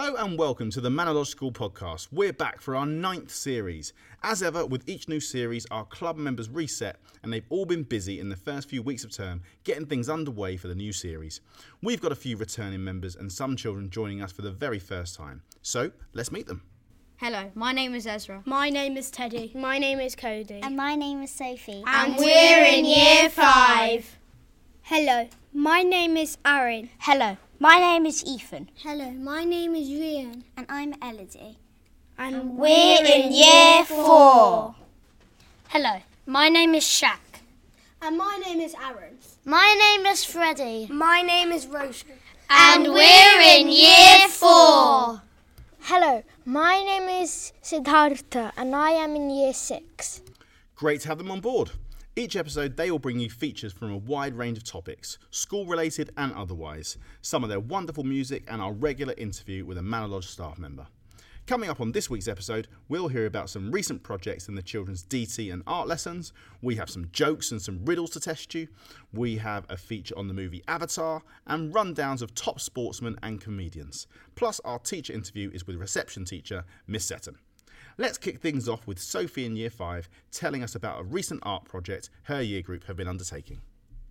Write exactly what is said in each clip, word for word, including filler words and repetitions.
Hello and welcome to the Manor Lodge School podcast. We're back for our ninth series. As ever, with each new series, our club members reset and they've all been busy in the first few weeks of term getting things underway for the new series. We've got a few returning members and some children joining us for the very first time. So, let's meet them. Hello, my name is Ezra. My name is Teddy. My name is Cody. And my name is Sophie. And we're in year five. Hello, my name is Aaron. Hello, my name is Ethan. Hello, my name is Rian. And I'm Elodie. And, and we're in year four. Hello, my name is Shaq. And my name is Aaron. My name is Freddie. My name is Rosie. And we're in year four. Hello, my name is Siddhartha and I am in year six. Great to have them on board. Each episode they will bring you features from a wide range of topics, school related and otherwise, some of their wonderful music and our regular interview with a Manor Lodge staff member. Coming up on this week's episode, we'll hear about some recent projects in the children's D T and art lessons. We have some jokes and some riddles to test you. We have a feature on the movie Avatar and rundowns of top sportsmen and comedians. Plus our teacher interview is with reception teacher Miss Seton. Let's kick things off with Sophie in year five telling us about a recent art project her year group have been undertaking.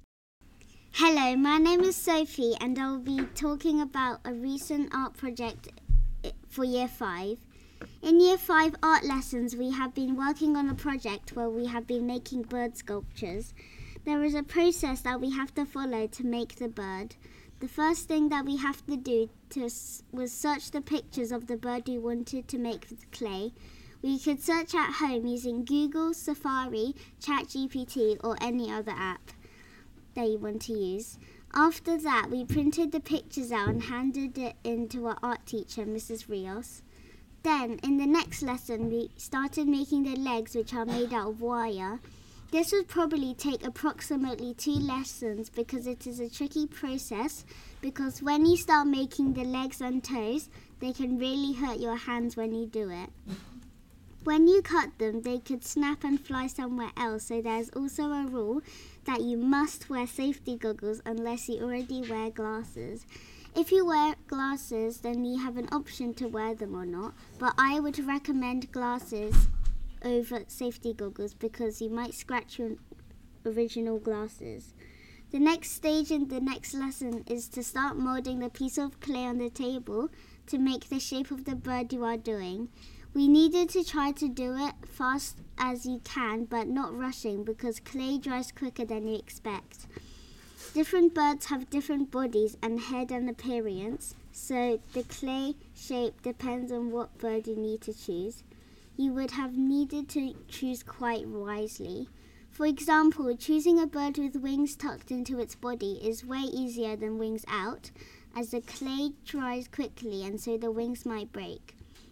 Hello, my name is Sophie and I'll be talking about a recent art project for year five. In year five art lessons, we have been working on a project where we have been making bird sculptures. There is a process that we have to follow to make the bird. The first thing that we have to do to, was search the pictures of the bird we wanted to make with clay. We could search at home using Google, Safari, ChatGPT or any other app that you want to use. After that, we printed the pictures out and handed it in to our art teacher, Missus Rios. Then, in the next lesson, we started making the legs, which are made out of wire. This would probably take approximately two lessons because it is a tricky process, because when you start making the legs and toes, they can really hurt your hands when you do it. When you cut them, they could snap and fly somewhere else, so there's also a rule that you must wear safety goggles unless you already wear glasses. If you wear glasses, then you have an option to wear them or not, but I would recommend glasses over safety goggles because you might scratch your original glasses. The next stage in the next lesson is to start moulding the piece of clay on the table to make the shape of the bird you are doing. We needed to try to do it fast as you can, but not rushing because clay dries quicker than you expect. Different birds have different bodies and head and appearance, so the clay shape depends on what bird you need to choose. You would have needed to choose quite wisely. For example, choosing a bird with wings tucked into its body is way easier than wings out, as the clay dries quickly and so the wings might break.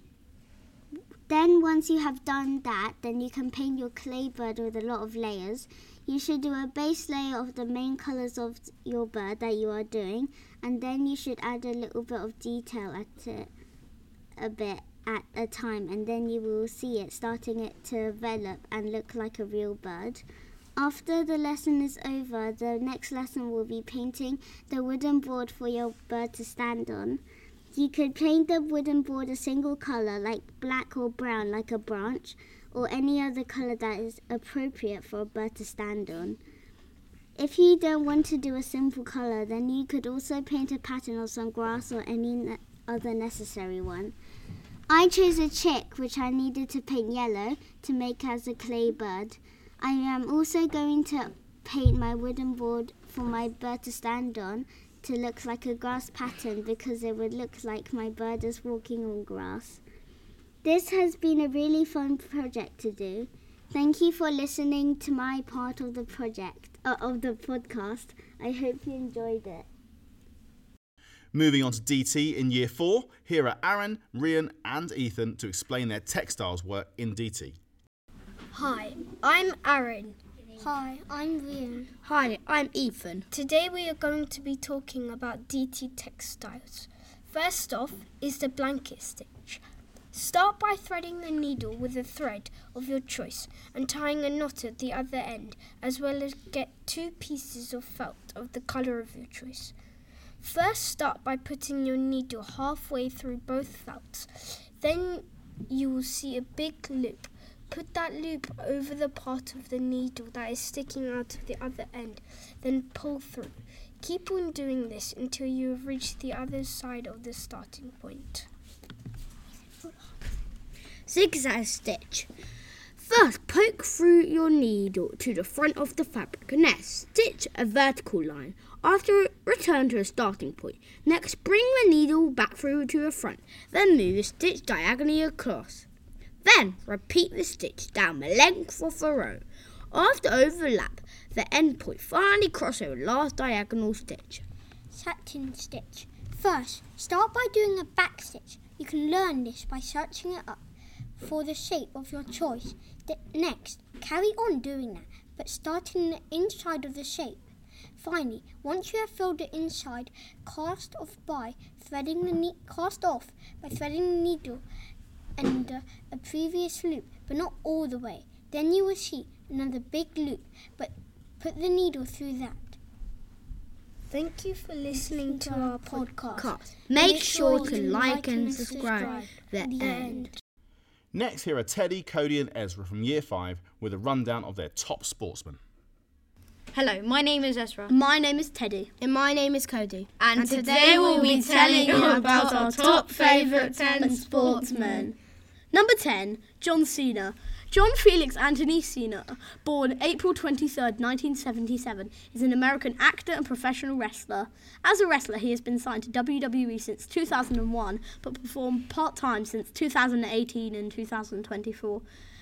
Then once you have done that, then you can paint your clay bird with a lot of layers. You should do a base layer of the main colours of your bird that you are doing, and then you should add a little bit of detail at it, a bit at a time, and then you will see it starting it to develop and look like a real bird. After the lesson is over, the next lesson will be painting the wooden board for your bird to stand on. You could paint the wooden board a single colour, like black or brown, like a branch, or any other colour that is appropriate for a bird to stand on. If you don't want to do a simple colour, then you could also paint a pattern of some grass or any ne- other necessary one. I chose a chick, which I needed to paint yellow to make as a clay bird. I am also going to paint my wooden board for my bird to stand on to look like a grass pattern because it would look like my bird is walking on grass. This has been a really fun project to do. Thank you for listening to my part of the project, uh, of the podcast. I hope you enjoyed it. Moving on to D T in year four, here are Aaron, Rian and Ethan to explain their textiles work in D T. Hi, I'm Aaron. Hi, I'm Rian. Hi, I'm Ethan. Today we are going to be talking about D T textiles. First off is the blanket stitch. Start by threading the needle with a thread of your choice and tying a knot at the other end, as well as get two pieces of felt of the colour of your choice. First, start by putting your needle halfway through both felts. Then you will see a big loop. Put that loop over the part of the needle that is sticking out of the other end. Then pull through. Keep on doing this until you have reached the other side of the starting point. Zigzag stitch. First, poke through your needle to the front of the fabric and then stitch a vertical line. After, return to a starting point. Next, bring the needle back through to the front. Then move the stitch diagonally across. Then, repeat the stitch down the length of the row. After overlap the end point, finally cross over the last diagonal stitch. Satin stitch. First, start by doing a back stitch. You can learn this by searching it up for the shape of your choice. Next, carry on doing that, but starting the inside of the shape. Finally, once you have filled the inside, cast off by threading the ne- cast off by threading the needle under a previous loop, but not all the way. Then you will see another big loop, but put the needle through that. Thank you for listening to our podcast. Make, Make sure to like and subscribe. The end. end. Next, here are Teddy, Cody and Ezra from Year five with a rundown of their top sportsmen. Hello, my name is Ezra. My name is Teddy. And my name is Cody. And, and today we'll be telling you about our top favourite ten sportsmen. Number ten, John Cena. John Felix Anthony Cena, born April twenty-third, nineteen seventy-seven, is an American actor and professional wrestler. As a wrestler, he has been signed to W W E since two thousand one, but performed part-time since two thousand eighteen and two thousand twenty-four.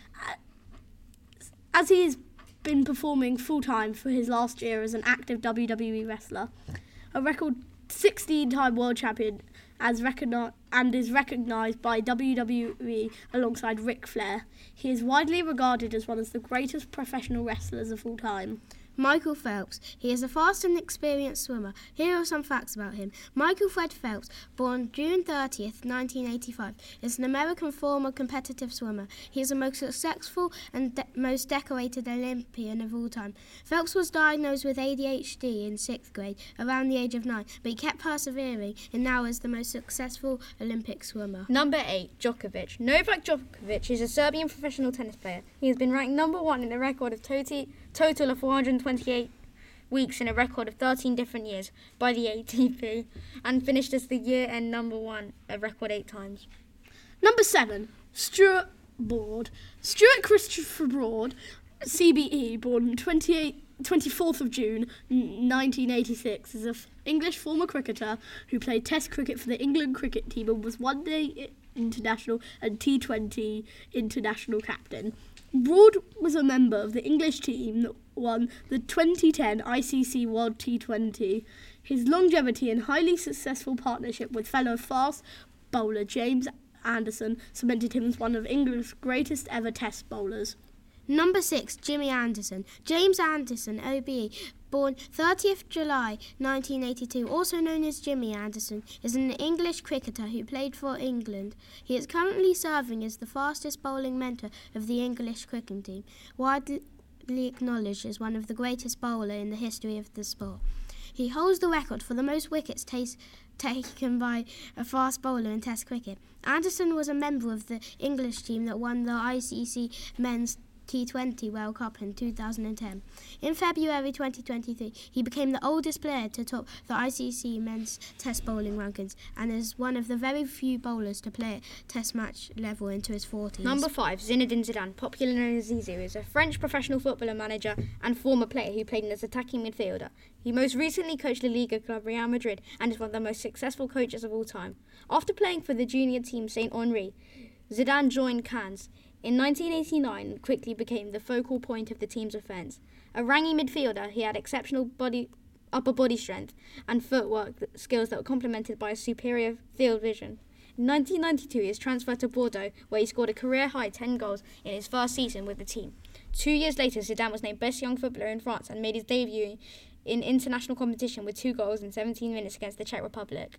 As he has been performing full-time for his last year as an active W W E wrestler, a record sixteen-time world champion as recogni- and is recognised by W W E alongside Ric Flair. He is widely regarded as one of the greatest professional wrestlers of all time. Michael Phelps. He is a fast and experienced swimmer. Here are some facts about him. Michael Fred Phelps, born June thirtieth, nineteen eighty-five, is an American former competitive swimmer. He is the most successful and de- most decorated Olympian of all time. Phelps was diagnosed with A D H D in sixth grade, around the age of nine, but he kept persevering and now is the most successful Olympic swimmer. Number eight, Djokovic. Novak Djokovic is a Serbian professional tennis player. He has been ranked number one in a record of toti- total of four hundred twenty-eight weeks in a record of thirteen different years by the A T P and finished as the year-end number one, a record eight times. Number seven, Stuart Broad. Stuart Christopher Broad, C B E, born twenty-fourth of June nineteen eighty-six, is an English former cricketer who played Test cricket for the England cricket team and was one-day international and T twenty international captain. Broad was a member of the English team that won the twenty ten I C C World T twenty. His longevity and highly successful partnership with fellow fast bowler James Anderson cemented him as one of England's greatest ever Test bowlers. Number six, Jimmy Anderson. James Anderson, O B E, born thirtieth of July nineteen eighty-two, also known as Jimmy Anderson, is an English cricketer who played for England. He is currently serving as the fastest bowling mentor of the English cricketing team, widely acknowledged as one of the greatest bowler in the history of the sport. He holds the record for the most wickets tas- taken by a fast bowler in Test cricket. Anderson was a member of the English team that won the I C C Men's T twenty World Cup in two thousand ten. In February twenty twenty-three, he became the oldest player to top the I C C Men's Test bowling rankings and is one of the very few bowlers to play at Test match level into his forties. Number five, Zinedine Zidane, popularly known as Zizou, is a French professional footballer, manager and former player who played as attacking midfielder. He most recently coached La Liga club Real Madrid and is one of the most successful coaches of all time. After playing for the junior team Saint Henri, Zidane joined Cannes in nineteen eighty-nine and quickly became the focal point of the team's offence. A rangy midfielder, he had exceptional body, upper body strength and footwork skills that were complemented by a superior field vision. In nineteen ninety-two, he was transferred to Bordeaux, where he scored a career-high ten goals in his first season with the team. Two years later, Zidane was named best young footballer in France and made his debut in international competition with two goals in seventeen minutes against the Czech Republic.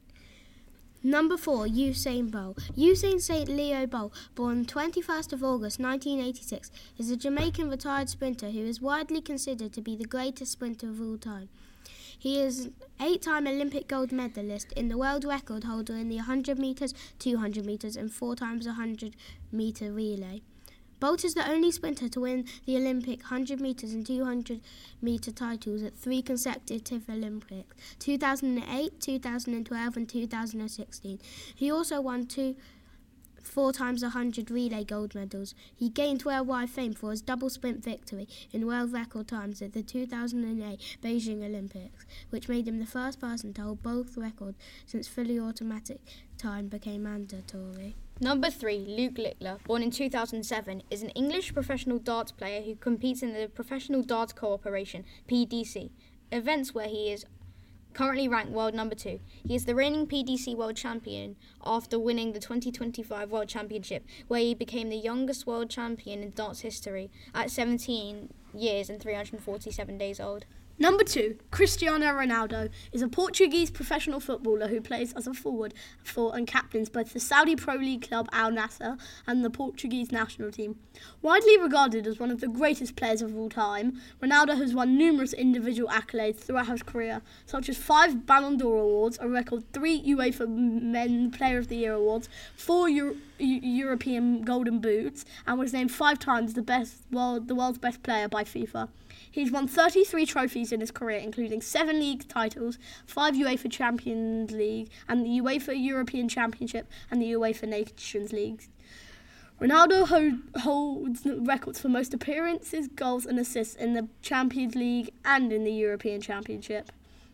Number four, Usain Bolt. Usain Saint Leo Bolt, born twenty-first of August nineteen eighty-six, is a Jamaican retired sprinter who is widely considered to be the greatest sprinter of all time. He is an eight-time Olympic gold medalist in the world record holder in the one hundred metres, two hundred metres and four times one hundred metre relay. Bolt is the only sprinter to win the Olympic one hundred metres and two hundred metre titles at three consecutive Olympics, two thousand eight, two thousand twelve and two thousand sixteen. He also won two four times one hundred relay gold medals. He gained worldwide fame for his double sprint victory in world record times at the two thousand eight Beijing Olympics, which made him the first person to hold both records since fully automatic time became mandatory. Number three, Luke Littler, born in two thousand seven, is an English professional darts player who competes in the Professional Darts Cooperation, P D C, events where he is currently ranked world number two. He is the reigning P D C world champion after winning the twenty twenty-five World Championship, where he became the youngest world champion in darts history at seventeen years and three hundred forty-seven days old. Number two, Cristiano Ronaldo is a Portuguese professional footballer who plays as a forward for and captains both the Saudi Pro League club Al Nassr and the Portuguese national team. Widely regarded as one of the greatest players of all time, Ronaldo has won numerous individual accolades throughout his career, such as five Ballon d'Or awards, a record three UEFA Men Player of the Year awards, four Euro- European Golden Boots, and was named five times the best world, the world's best player by FIFA. He's won thirty-three trophies in his career, including seven league titles, five UEFA Champions League, and the UEFA European Championship and the UEFA Nations League. Ronaldo ho- holds records for most appearances, goals and assists in the Champions League and in the European Championship.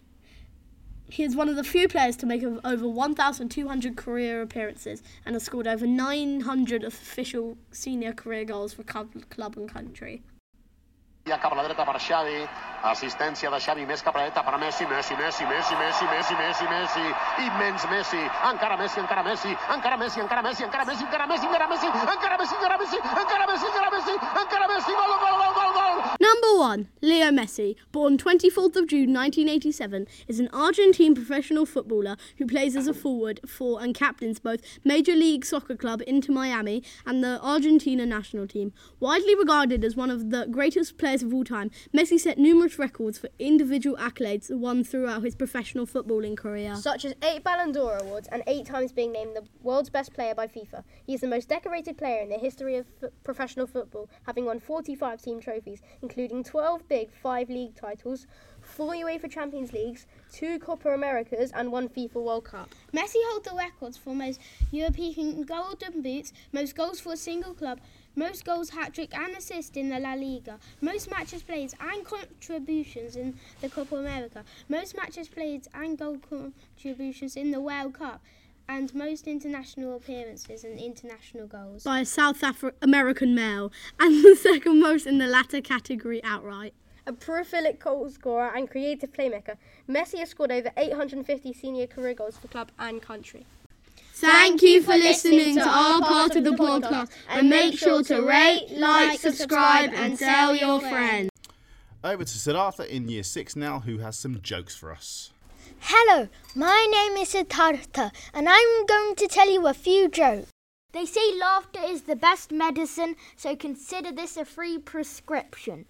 He is one of the few players to make over one thousand two hundred career appearances and has scored over nine hundred official senior career goals for club, club and country. Cap a la dreta per Xavi, assistència de Xavi més cap a la dreta per Messi, Messi, Messi, Messi, Messi, Messi, Messi, Messi, immens Messi, encara Messi, encara Messi, encara Messi, encara Messi, encara Messi, encara Messi, encara Messi, encara Messi, encara Messi, encara Messi, encara Messi, encara Messi, gol, gol, gol, gol, gol. Number one, Leo Messi, born twenty-fourth of June nineteen eighty-seven, is an Argentine professional footballer who plays as a forward for and captains both Major League Soccer club Inter Miami and the Argentina national team. Widely regarded as one of the greatest players of all time, Messi set numerous records for individual accolades won throughout his professional footballing career, such as eight Ballon d'Or awards and eight times being named the world's best player by FIFA. He is the most decorated player in the history of f- professional football, having won forty-five team trophies, including twelve big five league titles, four UEFA Champions Leagues, two Copa Americas and one FIFA World Cup. Messi holds the records for most European Golden Boots, most goals for a single club, most goals, hat-trick and assist in the La Liga, most matches played and contributions in the Copa America, most matches played and goal contributions in the World Cup, and most international appearances and international goals by a South Afri- American male, and the second most in the latter category outright. A prolific goal scorer and creative playmaker, Messi has scored over eight hundred fifty senior career goals for club and country. Thank you for listening to our part of the podcast, and make sure to rate, like, subscribe and tell your friends. Over to Siddhartha in year six now, who has some jokes for us. Hello, my name is Siddhartha and I'm going to tell you a few jokes. They say laughter is the best medicine, so consider this a free prescription.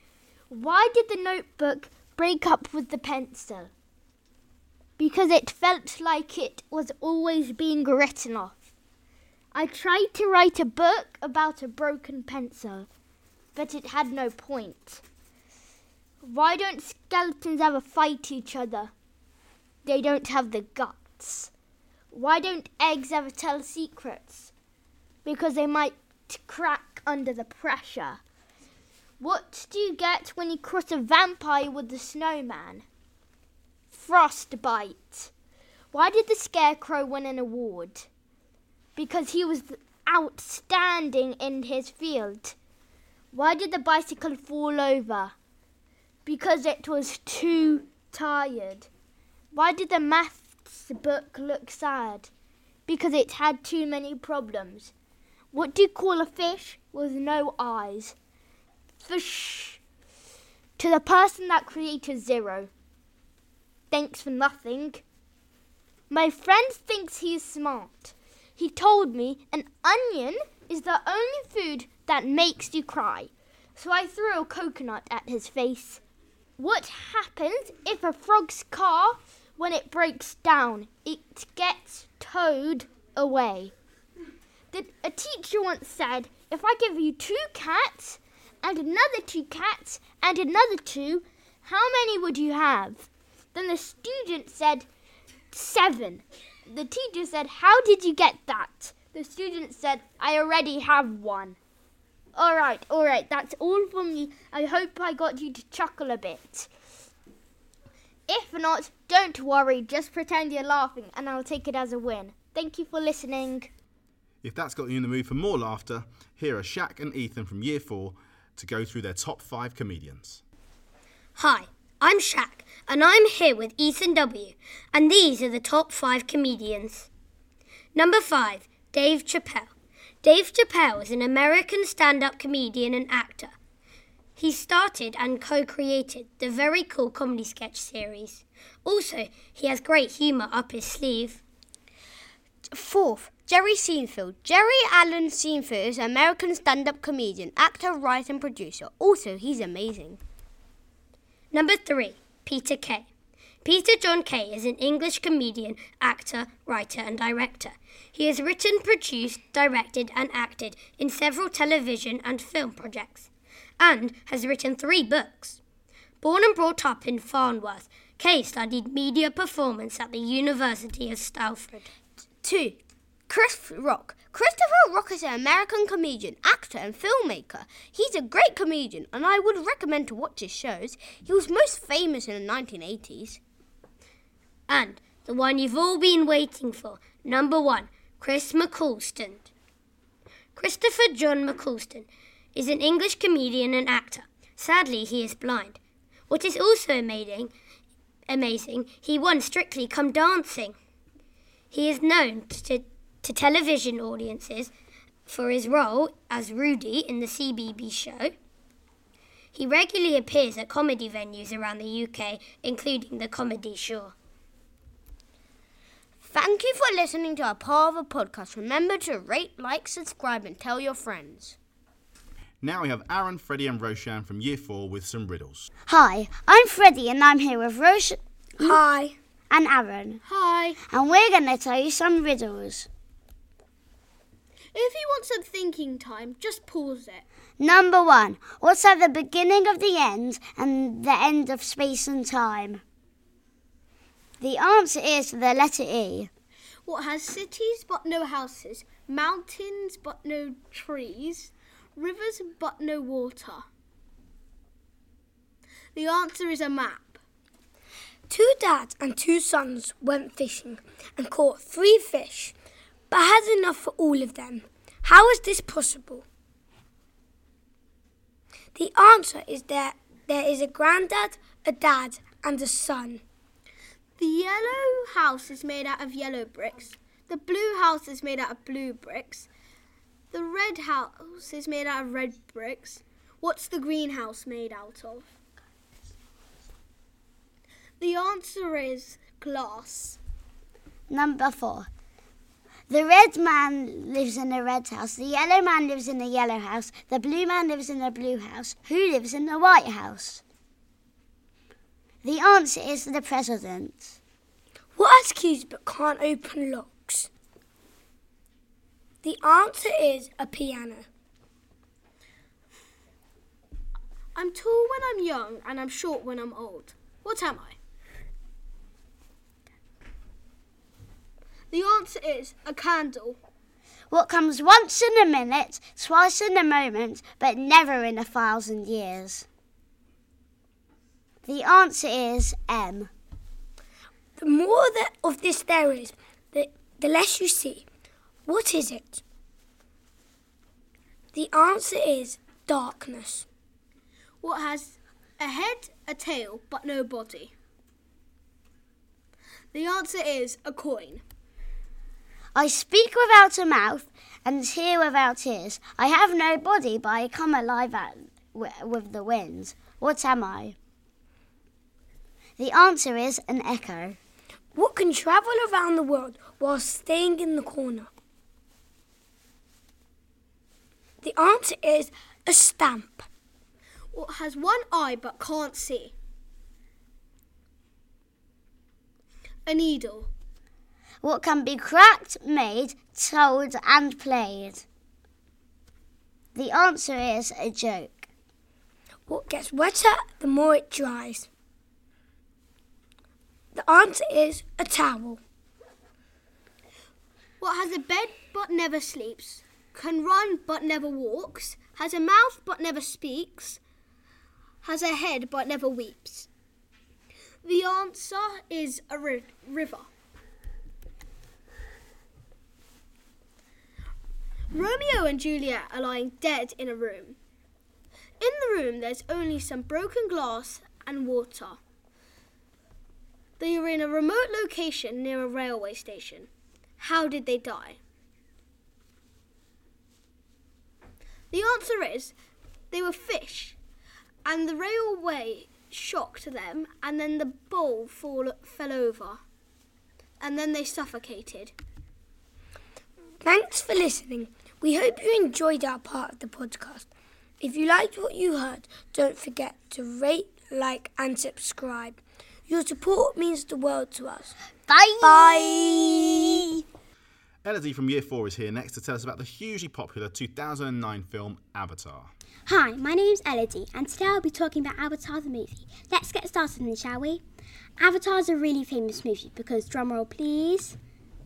Why did the notebook break up with the pencil? Because it felt like it was always being written off. I tried to write a book about a broken pencil, but it had no point. Why don't skeletons ever fight each other? They don't have the guts. Why don't eggs ever tell secrets? Because they might crack under the pressure. What do you get when you cross a vampire with a snowman? Frostbite. Why did the Scarecrow win an award? Because he was outstanding in his field. Why did the bicycle fall over? Because it was too tired. Why did the maths book look sad? Because it had too many problems. What do you call a fish with no eyes? Fish. To the person that created zero. Thanks for nothing. My friend thinks he's smart. He told me an onion is the only food that makes you cry. So I threw a coconut at his face. What happens if a frog's car, when it breaks down, it gets towed away? The, a teacher once said, if I give you two cats and another two cats and another two, how many would you have? Then the student said, seven. The teacher said, how did you get that? The student said, I already have one. All right, all right, that's all from me. I hope I got you to chuckle a bit. If not, don't worry, just pretend you're laughing and I'll take it as a win. Thank you for listening. If that's got you in the mood for more laughter, here are Shaq and Ethan from Year four to go through their top five comedians. Hi, I'm Shaq, and I'm here with Ethan W, and these are the top five comedians. Number five, Dave Chappelle. Dave Chappelle is an American stand-up comedian and actor. He started and co-created the very cool comedy sketch series. Also, he has great humour up his sleeve. Fourth, Jerry Seinfeld. Jerry Allen Seinfeld is an American stand-up comedian, actor, writer and producer. Also, he's amazing. Number three, Peter Kay. Peter John Kay is an English comedian, actor, writer and director. He has written, produced, directed and acted in several television and film projects, and has written three books. Born and brought up in Farnworth, Kay studied media performance at the University of Salford. Two, Chris Rock. Christopher Rock is an American comedian, actor and filmmaker. He's a great comedian and I would recommend to watch his shows. He was most famous in the nineteen eighties. And the one you've all been waiting for, number one, Chris McCaulston. Christopher John McCaulston is an English comedian and actor. Sadly, he is blind. What is also amazing, amazing, he won Strictly Come Dancing. He is known to, to television audiences for his role as Rudy in the C B B show. He regularly appears at comedy venues around the U K, including the Comedy Shore. Thank you for listening to our Part of a Podcast. Remember to rate, like, subscribe and tell your friends. Now we have Aaron, Freddie and Roshan from Year four with some riddles. Hi, I'm Freddie and I'm here with Roshan. Hi. And Aaron. Hi. And we're going to tell you some riddles. If you want some thinking time, just pause it. Number one, what's at the beginning of the end and the end of space and time? The answer is the letter E. What has cities but no houses, mountains but no trees, rivers but no water? The answer is a map. Two dads and two sons went fishing and caught three fish, but had enough for all of them. How is this possible? The answer is that there is a granddad, a dad, and a son. The yellow house is made out of yellow bricks. The blue house is made out of blue bricks. The red house is made out of red bricks. What's the green house made out of? The answer is glass. Number four. The red man lives in a red house. The yellow man lives in a yellow house. The blue man lives in a blue house. Who lives in the white house? The answer is the president. What has keys but can't open locks? The answer is a piano. I'm tall when I'm young and I'm short when I'm old. What am I? The answer is a candle. What comes once in a minute, twice in a moment, but never in a thousand years? The answer is M. The more that of this there is, the, the less you see. What is it? The answer is darkness. What has a head, a tail, but no body? The answer is a coin. I speak without a mouth and hear without ears. I have no body, but I come alive at, with the wind. What am I? The answer is an echo. What can travel around the world while staying in the corner? The answer is a stamp. What has one eye but can't see? A needle. What can be cracked, made, told and played? The answer is a joke. What gets wetter the more it dries? The answer is a towel. What has a bed but never sleeps, can run but never walks, has a mouth but never speaks, has a head but never weeps? The answer is a ri- river. Romeo and Juliet are lying dead in a room. In the room there's only some broken glass and water. They are in a remote location near a railway station. How did they die? The answer is they were fish, and the railway shocked them, and then the bowl fall, fell over, and then they suffocated. Thanks for listening. We hope you enjoyed our part of the podcast. If you liked what you heard, don't forget to rate, like and subscribe. Your support means the world to us. Bye! Bye! Elodie from Year four is here next to tell us about the hugely popular two thousand nine film Avatar. Hi, my name's Elodie, and today I'll be talking about Avatar the movie. Let's get started then, shall we? Avatar is a really famous movie because, drumroll please...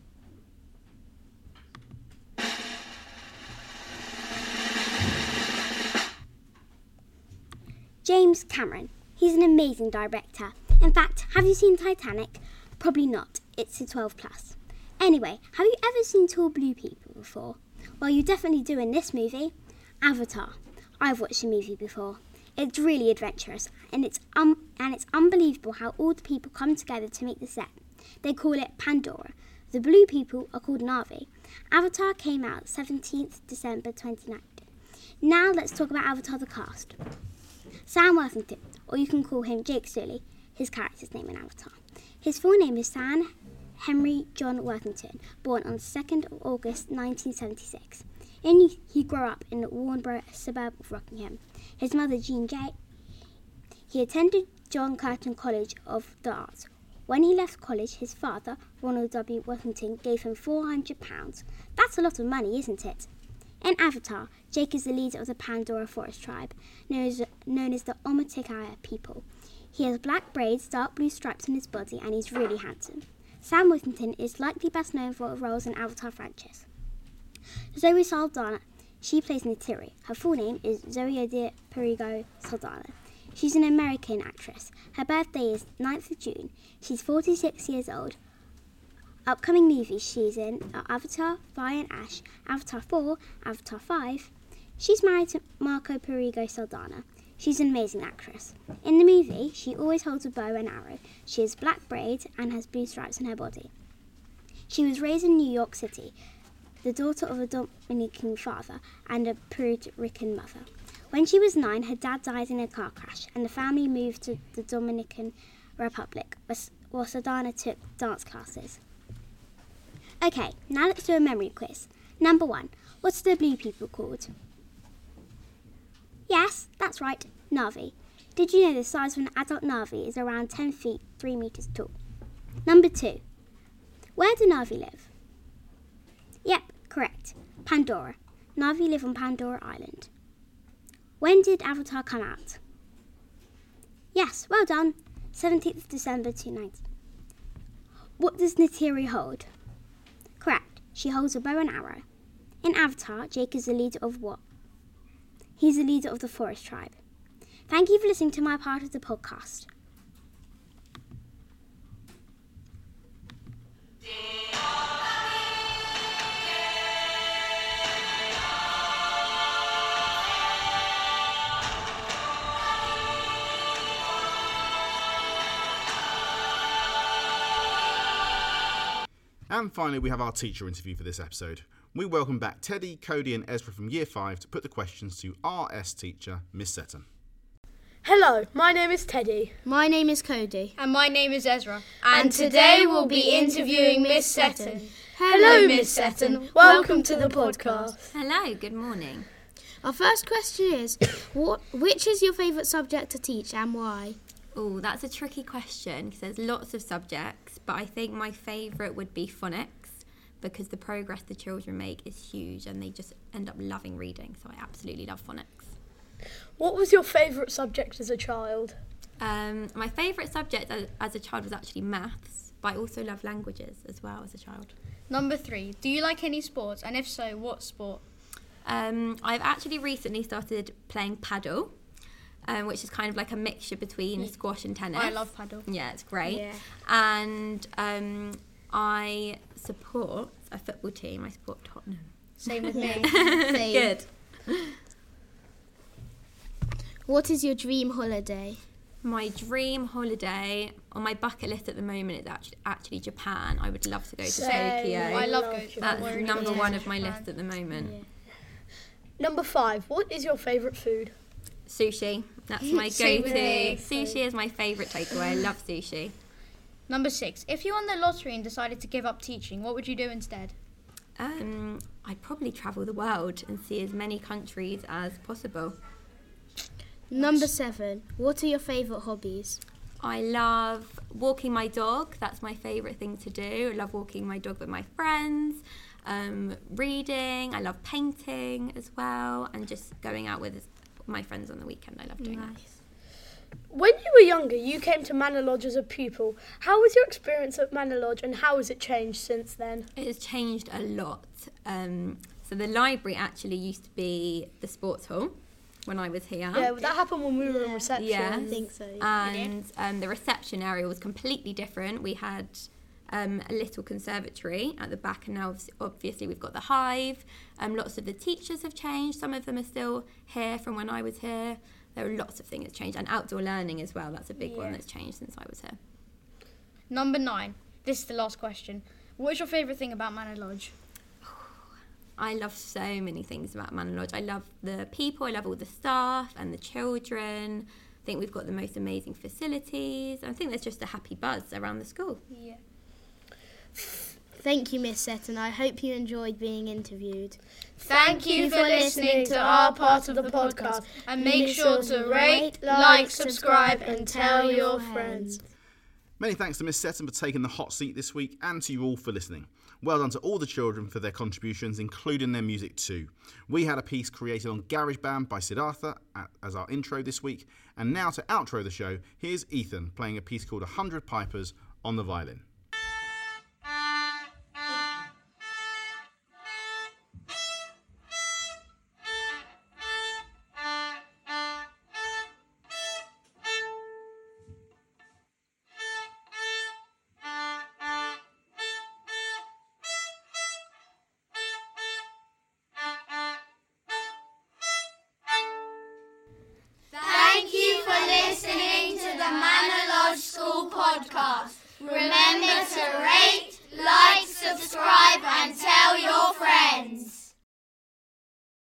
James Cameron. He's an amazing director. In fact, have you seen Titanic? Probably not. It's a twelve plus. Anyway, have you ever seen tall blue people before? Well, you definitely do in this movie. Avatar. I've watched the movie before. It's really adventurous, and it's um and it's unbelievable how all the people come together to make the set. They call it Pandora. The blue people are called Na'vi. Avatar came out seventeenth December twenty nineteen. Now let's talk about Avatar the cast. Sam Worthington, or you can call him Jake Sully, his character's name in Avatar. His full name is Sam Henry John Worthington, born on the second of August nineteen seventy-six. In, he grew up in the Warnborough suburb of Rockingham. His mother, Jean Jay. He attended John Curtin College of the Arts. When he left college, his father, Ronald W. Worthington, gave him four hundred pounds. That's a lot of money, isn't it? In Avatar, Jake is the leader of the Pandora Forest tribe, known as, known as the Omaticaya people. He has black braids, dark blue stripes on his body, and he's really handsome. Sam Worthington is likely best known for her roles in Avatar franchise. Zoe Saldana, she plays Neytiri. Her full name is Zoe Adair Perigo Saldana. She's an American actress. Her birthday is ninth of June. She's forty-six years old. Upcoming movies she's in are Avatar, Fire and Ash, Avatar four, Avatar five. She's married to Marco Perigo Saldana. She's an amazing actress. In the movie, she always holds a bow and arrow. She has black braids and has blue stripes on her body. She was raised in New York City, the daughter of a Dominican father and a Puerto Rican mother. When she was nine, her dad died in a car crash, and the family moved to the Dominican Republic, where Saldana took dance classes. Okay, now let's do a memory quiz. Number one, what's the blue people called? Yes, that's right, Na'vi. Did you know the size of an adult Na'vi is around ten feet, three metres tall? Number two, where do Na'vi live? Yep, correct, Pandora. Na'vi live on Pandora Island. When did Avatar come out? Yes, well done, seventeenth of December twenty nineteen. What does Neytiri hold? Correct, she holds a bow and arrow. In Avatar, Jake is the leader of what? He's the leader of the Forest Tribe. Thank you for listening to my part of the podcast. And finally, we have our teacher interview for this episode. We welcome back Teddy, Cody and Ezra from Year five to put the questions to R S teacher, Miss Seton. Hello, my name is Teddy. My name is Cody. And my name is Ezra. And today we'll be interviewing Miss Seton. Hello, Miss Seton. Welcome to the podcast. Hello, good morning. Our first question is, what, which is your favourite subject to teach and why? Oh, that's a tricky question because there's lots of subjects, but I think my favourite would be phonics, because the progress the children make is huge and they just end up loving reading. So I absolutely love phonics. What was your favourite subject as a child? Um, my favourite subject as, as a child was actually maths, but I also love languages as well as a child. Number three, do you like any sports? And if so, what sport? Um, I've actually recently started playing paddle, um, which is kind of like a mixture between Yeah. squash and tennis. I love paddle. Yeah, it's great. Yeah. And um, I support a football team. I support Tottenham. Same with me. Same. Good. What is your dream holiday? My dream holiday on my bucket list at the moment is actually, actually Japan. I would love to go to Same. Tokyo. I love going to That's Japan. number Yeah. one of my list at the moment. Yeah. Number five, what is your favourite food? Sushi. That's my Same go-to. with me. Sushi is my favourite takeaway. I love sushi. Number six, if you won the lottery and decided to give up teaching, what would you do instead? Um, I'd probably travel the world and see as many countries as possible. Number seven, what are your favourite hobbies? I love walking my dog. That's my favourite thing to do. I love walking my dog with my friends, um, reading. I love painting as well, and just going out with my friends on the weekend. I love doing that. When you were younger, you came to Manor Lodge as a pupil. How was your experience at Manor Lodge and how has it changed since then? It has changed a lot. Um, so the library actually used to be the sports hall when I was here. Yeah, that happened when we were in reception. Yes. I think so. Yeah. And um, the reception area was completely different. We had um, a little conservatory at the back, and now obvi- obviously we've got the hive. Um, lots of the teachers have changed. Some of them are still here from when I was here. There are lots of things that changed, and outdoor learning as well. That's a big Yeah. one that's changed since I was here. Number nine, this is the last question. What is your favourite thing about Manor Lodge? I love so many things about Manor Lodge. I love the people, I love all the staff and the children. I think we've got the most amazing facilities. I think there's just a happy buzz around the school. Yeah. Thank you, Miss Seton. I hope you enjoyed being interviewed. Thank you for listening to our part of the podcast. And make sure to rate, like, subscribe, and tell your friends. Many thanks to Miss Seton for taking the hot seat this week, and to you all for listening. Well done to all the children for their contributions, including their music too. We had a piece created on GarageBand by Siddhartha as our intro this week, and now to outro the show, here's Ethan playing a piece called A Hundred Pipers on the violin. Thank you for listening to the Manor Lodge School podcast. Remember to rate, like, subscribe, and tell your friends.